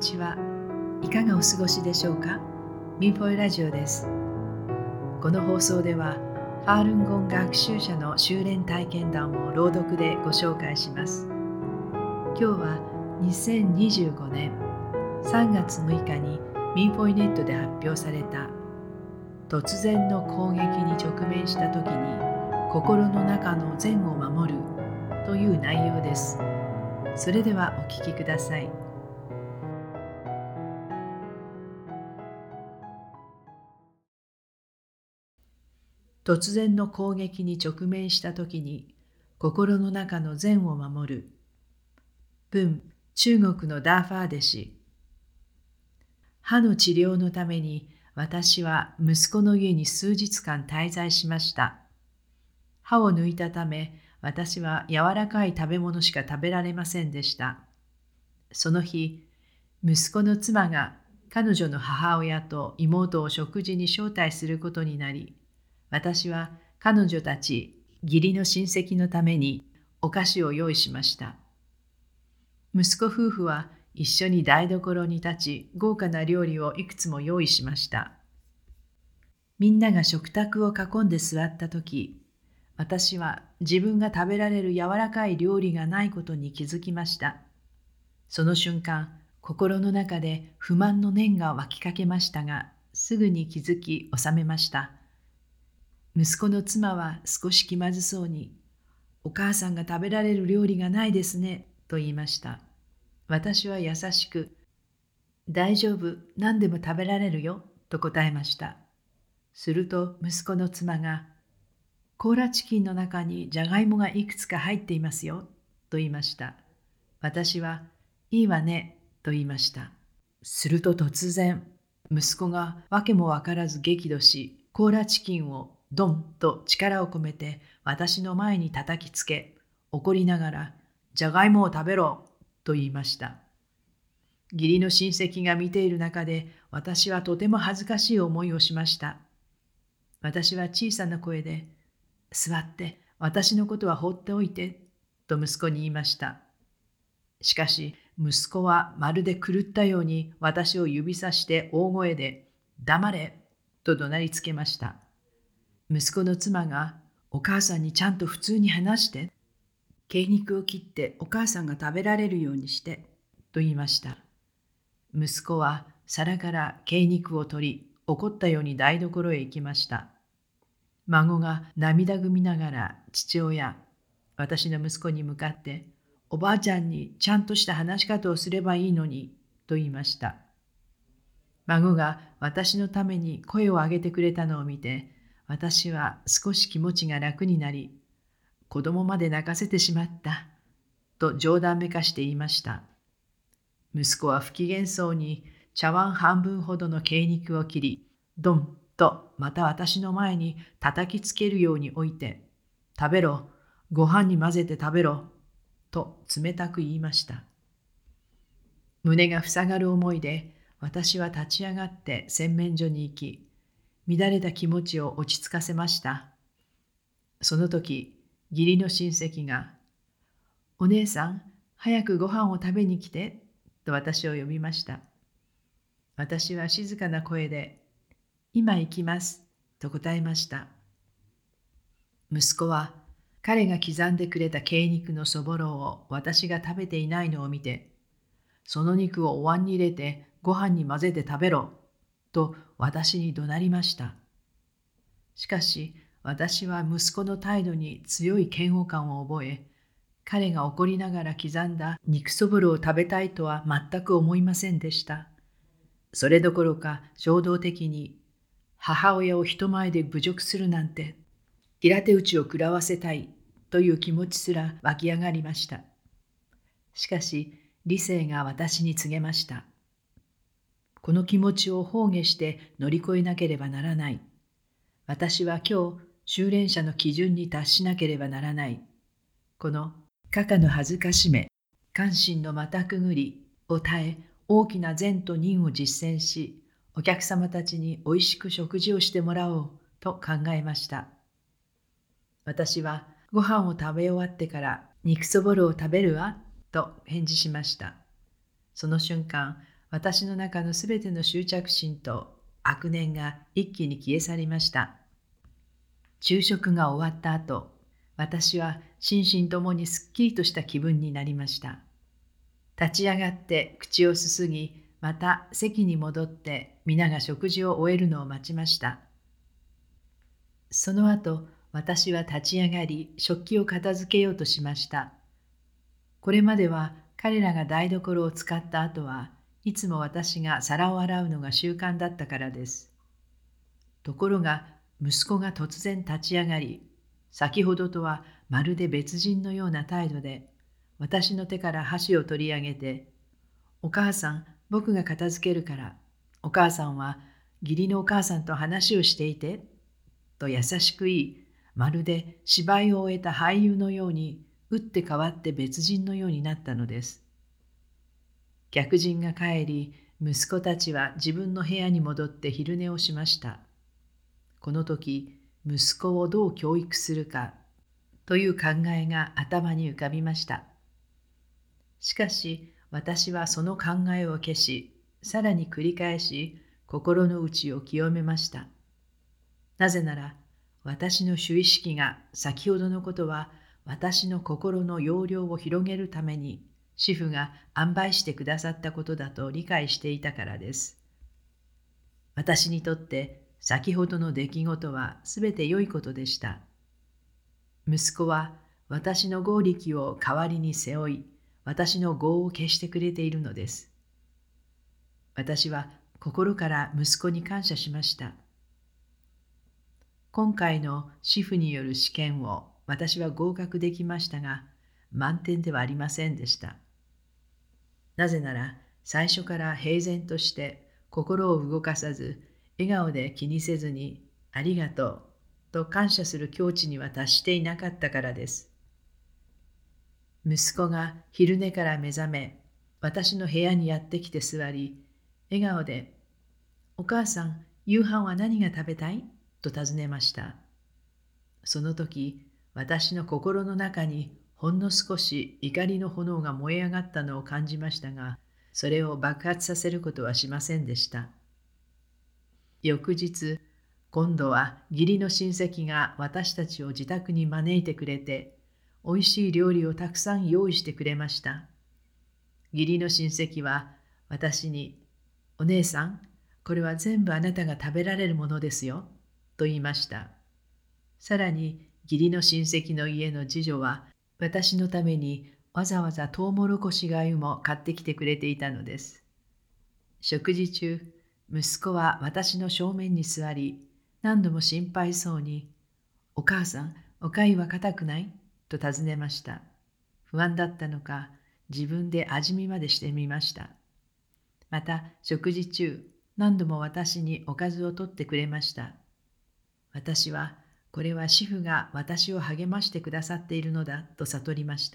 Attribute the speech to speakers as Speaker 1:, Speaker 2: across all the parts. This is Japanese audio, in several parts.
Speaker 1: ちは。いかがお過ごしでしょうか。ミンフォイラジオです。この放送では、ファールンゴン学習者の修練体験談を朗読でご紹介します。今日は2025年3月6日にミンフォイネットで発表された突然の攻撃に直面した時に心の中の善を守るという内容です。それではお聞きください。突然の攻撃に直面したときに心の中の善を守る。文、中国のダーファーデ氏。歯の治療のために私は息子の家に数日間滞在しました。歯を抜いたため私は柔らかい食べ物しか食べられませんでした。その日、息子の妻が彼女の母親と妹を食事に招待することになり、私は彼女たち義理の親戚のためにお菓子を用意しました。息子夫婦は一緒に台所に立ち、豪華な料理をいくつも用意しました。みんなが食卓を囲んで座ったとき、私は自分が食べられる柔らかい料理がないことに気づきました。その瞬間、心の中で不満の念が湧きかけましたが、すぐに気づき収めました。息子の妻は少し気まずそうに、お母さんが食べられる料理がないですね、と言いました。私は優しく、大丈夫、何でも食べられるよ、と答えました。すると息子の妻が、コーラチキンの中にじゃがいもがいくつか入っていますよ、と言いました。私は、いいわね、と言いました。すると突然、息子がわけもわからず激怒し、コーラチキンをドンと力を込めて私の前に叩きつけ、怒りながら、じゃがいもを食べろと言いました。義理の親戚が見ている中で、私はとても恥ずかしい思いをしました。私は小さな声で、座って私のことは放っておいて、と息子に言いました。しかし、息子はまるで狂ったように私を指さして大声で、黙れと怒鳴りつけました。息子の妻が、お母さんにちゃんと普通に話して、鶏肉を切ってお母さんが食べられるようにして、と言いました。息子は皿から鶏肉を取り、怒ったように台所へ行きました。孫が涙ぐみながら父親、私の息子に向かって、おばあちゃんにちゃんとした話し方をすればいいのに、と言いました。孫が私のために声を上げてくれたのを見て、私は少し気持ちが楽になり、子供まで泣かせてしまった、と冗談めかして言いました。息子は不機嫌そうに茶碗半分ほどの鶏肉を切り、ドンとまた私の前に叩きつけるように置いて、食べろ、ご飯に混ぜて食べろ、と冷たく言いました。胸が塞がる思いで、私は立ち上がって洗面所に行き、乱れた気持ちを落ち着かせました。その時、義理の親戚が、お姉さん、早くご飯を食べに来て、と私を呼びました。私は静かな声で、今行きます、と答えました。息子は、彼が刻んでくれた鶏肉のそぼろを私が食べていないのを見て、その肉をお椀に入れてご飯に混ぜて食べろ、と私に怒鳴りました。しかし、私は息子の態度に強い嫌悪感を覚え、彼が怒りながら刻んだ肉そぼろを食べたいとは全く思いませんでした。それどころか衝動的に、母親を人前で侮辱するなんて、平手打ちを食らわせたいという気持ちすら湧き上がりました。しかし、理性が私に告げました。この気持ちを放下して乗り越えなければならない。私は今日、修練者の基準に達しなければならない。この、かかの恥ずかしめ、関心のまたくぐりを耐え、大きな善と忍を実践し、お客様たちにおいしく食事をしてもらおうと考えました。私はご飯を食べ終わってから肉そぼろを食べるわと返事しました。その瞬間、 私の中のすべての執着心と悪念が一気に消え去りました。昼食が終わった後、私は心身ともにすっきりとした気分になりました。立ち上がって口をすすぎ、また席に戻って皆が食事を終えるのを待ちました。その後、私は立ち上がり、食器を片付けようとしました。これまでは彼らが台所を使った後はいつも私が皿を洗うのが習慣だったからです。ところが息子が突然立ち上がり、先ほどとはまるで別人のような態度で、私の手から箸を取り上げて、お母さん、僕が片付けるから、お母さんは義理のお母さんと話をしていて、と優しく言い、まるで芝居を終えた俳優のように、打って変わって別人のようになったのです。客人が帰り、息子たちは自分の部屋に戻って昼寝をしました。この時、息子をどう教育するかという考えが頭に浮かびました。しかし、私はその考えを消し、さらに繰り返し、心の内を清めました。なぜなら、私の主意識が先ほどのことは私の心の容量を広げるために師父が安排してくださったことだと理解していたからです。私にとって先ほどの出来事はすべて良いことでした。息子は私の業力を代わりに背負い、私の業を消してくれているのです。私は心から息子に感謝しました。今回の師父による試験を私は合格できましたが、満点ではありませんでした。なぜなら、最初から平然として心を動かさず、笑顔で気にせずに、ありがとうと感謝する境地には達していなかったからです。息子が昼寝から目覚め、私の部屋にやってきて座り、笑顔で、お母さん、夕飯は何が食べたいと尋ねました。その時、私の心の中にほんの少し怒りの炎が燃え上がったのを感じましたが、それを爆発させることはしませんでした。翌日、今度は義理の親戚が私たちを自宅に招いてくれて、おいしい料理をたくさん用意してくれました。義理の親戚は私に、お姉さん、これは全部あなたが食べられるものですよ、と言いました。さらに、義理の親戚の家の次女は、私のためにわざわざトウモロコシがゆも買ってきてくれていたのです。食事中、息子は私の正面に座り、何度も心配そうに、お母さん、おかゆは硬くない？と尋ねました。不安だったのか、自分で味見までしてみました。また、食事中、何度も私におかずを取ってくれました。私は、これは師父が私を励ましてくださっているのだと悟りました。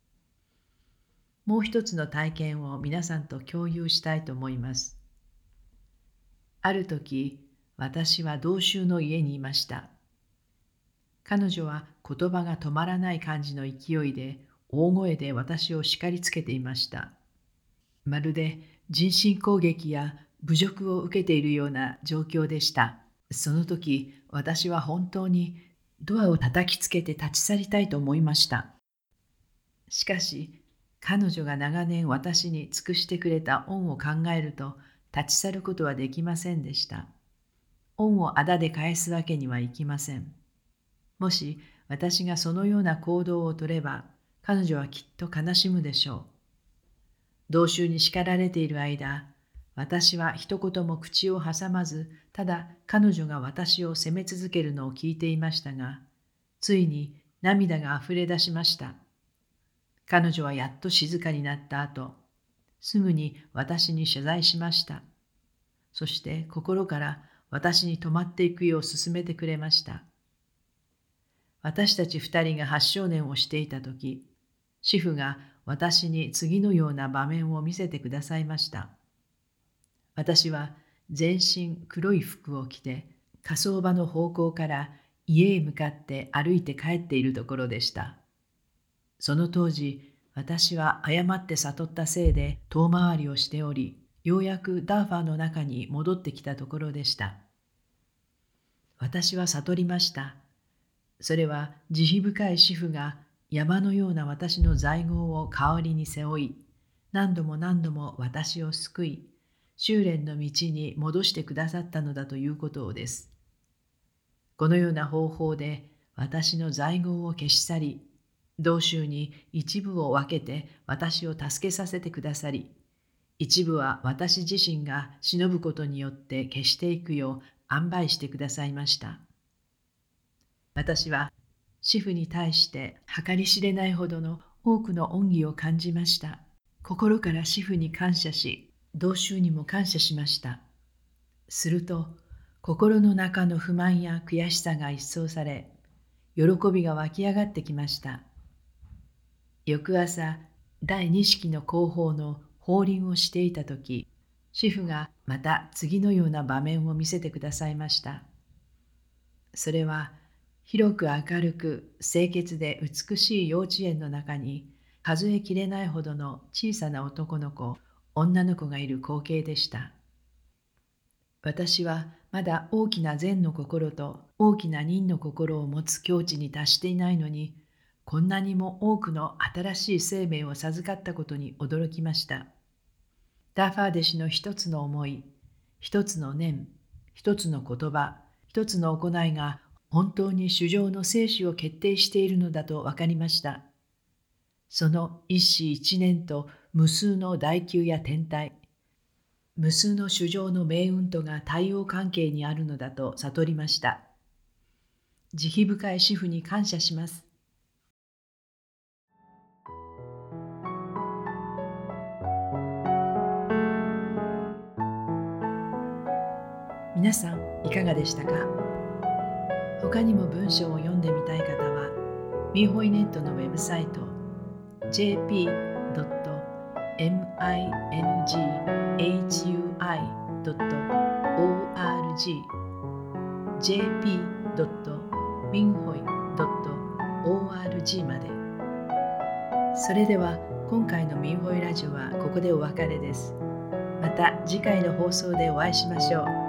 Speaker 1: もう一つの体験を皆さんと共有したいと思います。ある時、私は同州の家にいました。彼女は言葉が止まらない感じの勢いで、大声で私を叱りつけていました。まるで人身攻撃や侮辱を受けているような状況でした。その時、私は本当にドアを叩きつけて立ち去りたいと思いました。しかし、彼女が長年私に尽くしてくれた恩を考えると、立ち去ることはできませんでした。恩を仇で返すわけにはいきません。もし私がそのような行動をとれば、彼女はきっと悲しむでしょう。同州に叱られている間、私は一言も口を挟まず、ただ彼女が私を責め続けるのを聞いていましたが、ついに涙があふれ出しました。彼女はやっと静かになった後、すぐに私に謝罪しました。そして心から私に泊まっていくよう勧めてくれました。私たち二人が8少年をしていたとき、師父が私に次のような場面を見せてくださいました。私は全身黒い服を着て、火葬場の方向から家へ向かって歩いて帰っているところでした。その当時、私は誤って悟ったせいで遠回りをしており、 ようやくダーファーの中に戻ってきたところでした。私は悟りました。それは慈悲深い主婦が山のような私の罪業を代わりに背負い、何度も何度も私を救い、修練の道に戻してくださったのだということをです。このような方法で私の罪業を消し去り、同州に一部を分けて私を助けさせてくださり、一部は私自身が忍ぶことによって消していくよう安排してくださいました。私は主婦に対して計り知れないほどの多くの恩義を感じました。心から主婦に感謝し、同州にも感謝しました。すると、心の中の不満や悔しさが一掃され、喜びが湧き上がってきました。翌朝、第二式の後方の法輪をしていたとき、主婦がまた次のような場面を見せてくださいました。それは、広く明るく清潔で美しい幼稚園の中に、数えきれないほどの小さな男の子、女の子がいる光景でした。私はまだ大きな善の心と大きな忍の心を持つ境地に達していないのに、こんなにも多くの新しい生命を授かったことに驚きました。ダーファー弟子の一つの思い、一つの念、一つの言葉、一つの行いが本当に衆生の生死を決定しているのだと分かりました。その一子一念と無数の大球や天体、無数の衆生の命運とが対応関係にあるのだと悟りました。慈悲深い主婦に感謝します。皆さんいかがでしたか？他にも文章を読んでみたい方は、ミーホイネットのウェブサイト jp.minghui.org jp.minhoi.org まで。それでは今回のミーホイラジオはここでお別れです。また次回の放送でお会いしましょう。